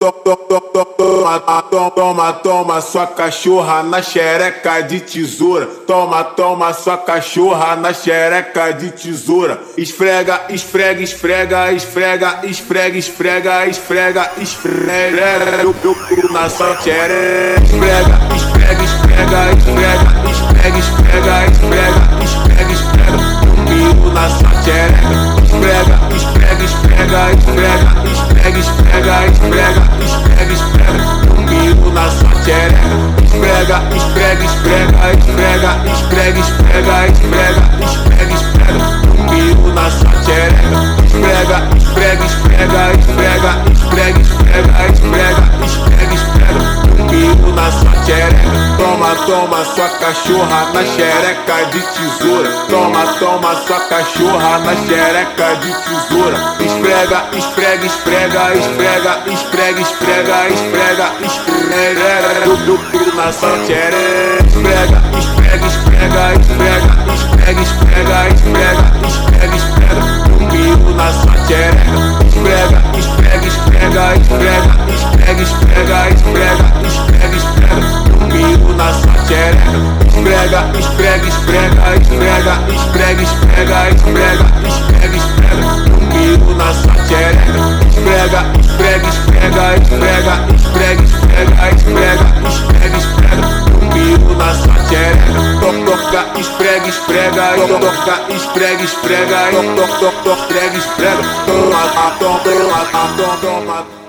Toma sua cachorra na xereca de tesoura. Toma sua cachorra na xereca de tesoura. Esfrega na sua xereca. Esfrega comigo na sua xereca. Esfrega comigo na sua xereca. Esfrega comigo na sua xereca. Esfrega comigo na sua xereca. Toma sua cachorra na xereca de tesoura. Toma sua cachorra na xereca de tesoura. Esfrega na sua xereca. Esfrega comigo na sua xereca. Esfrega comigo na sua xereca. Esfrega comigo na sua xereca. Esfrega comigo na sua xereca. Toca, esfrega toma.